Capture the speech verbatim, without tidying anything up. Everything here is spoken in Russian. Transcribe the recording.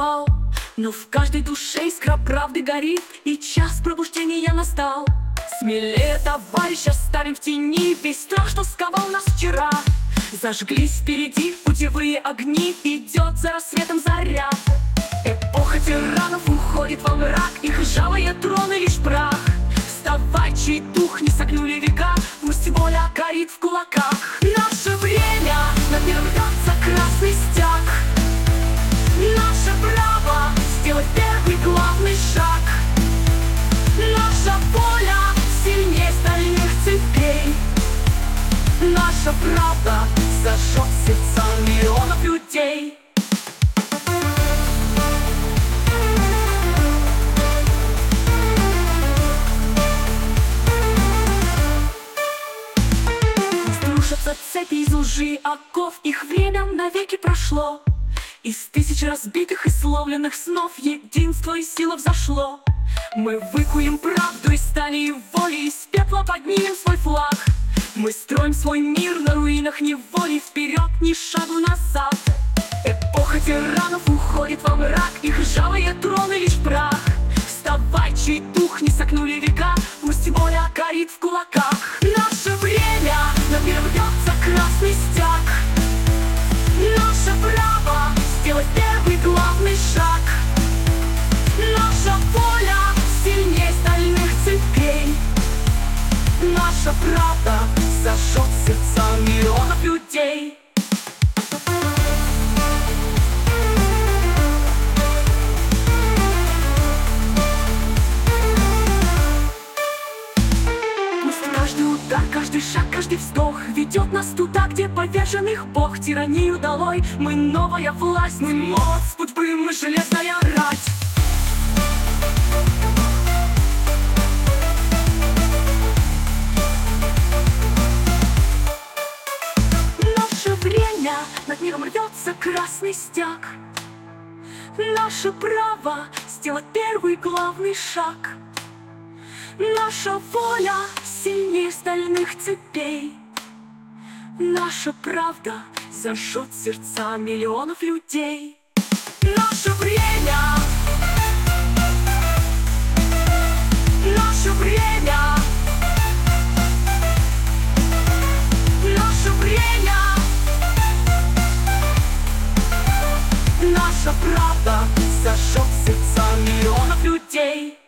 упал, но в каждой душе искра правды горит, и час пробуждения настал. Смелее, товарищ, оставим в тени весь страх, что сковал нас вчера. Зажглись впереди путевые огни, идет за рассветом заря. Эпоха тиранов уходит во мрак, их ржавые троны лишь прах. Вставай, чей дух не согнули века, пусть воля горит в кулаках. Наше время, над миром рвется красный стяг. Наше право сделать первый главный шаг. Наша воля сильнее стальных цепей. Наша правда зажжет сердца миллионов людей. Струшатся цепи из лжи, оков, их время навеки прошло. Из тысяч разбитых и сломленных снов единство и сила взошло. Мы выкуем правду из стали и воли, из пепла поднимем свой флаг. Мы строим свой мир на руинах неволи, вперед, ни шагу назад. Эпоха тиранов уходит во мрак, их ржавые троны лишь прах. Вставай, чей дух не согнули века, пусть воля горит в кулаках. Наше время, над миром рвется красный стяг. Наше право сделать первый главный шаг. Наша воля сильнее стальных цепей. Наша правда зажжет сердца миллионов людей. Пусть каждый удар, каждый шаг, каждый вздох ведет нас туда, где поверженных Бог. Тиранию долой, мы новая власть, мы молот, судьбы, мы железная рать. Над миром рвется красный стяг. Наше право сделать первый главный шаг. Наша воля сильнее стальных цепей. Наша правда зажжет сердца миллионов людей. Наше время, наше время, наше время. Наша правда зажжет сердца миллионов людей.